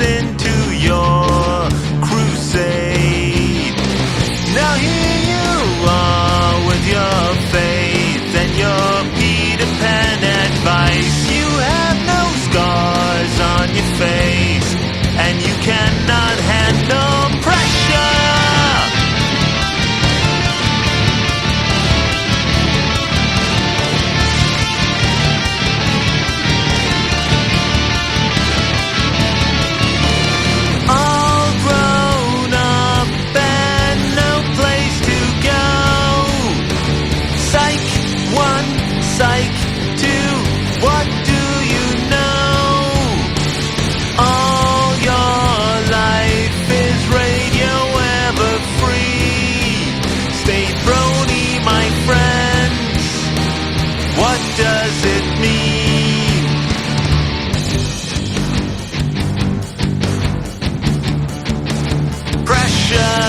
listen to your crusade. Now here you are with your faith and your Peter Pan advice. You have no scars on your face, and you cannot handle pressure. Psych 2, what do you know? All your life is radio ever free. Stay throny, my friends. What does it mean? Pressure.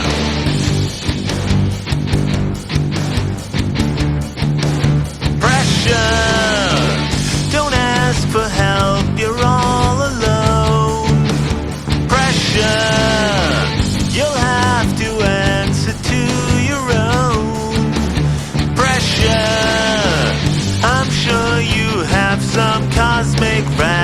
Don't ask for help, you're all alone. Pressure, you'll have to answer to your own. Pressure, I'm sure you have some cosmic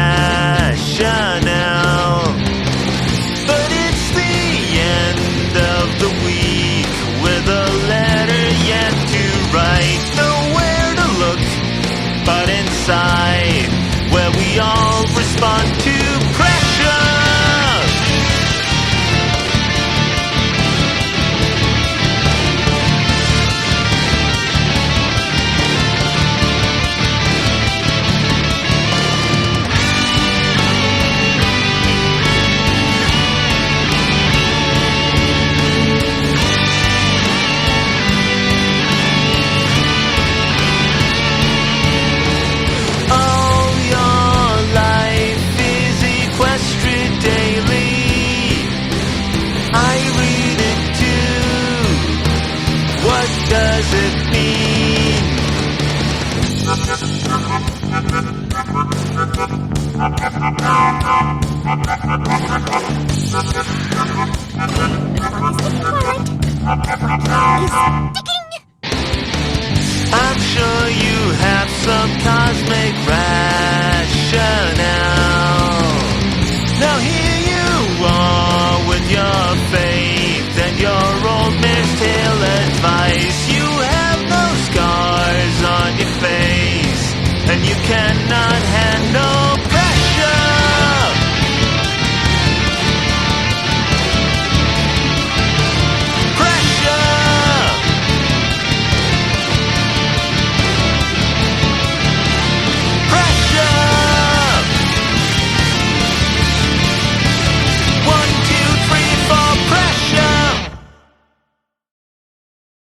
rationale. But it's the end of the week with a letter yet to write. Nowhere to look but inside, where we all respond to pressure. Does it mean? I'm sure you have some cosmic rationale. Now here you are with your faith and your old mare's tail advice. You have no scars on your face, and you cannot handle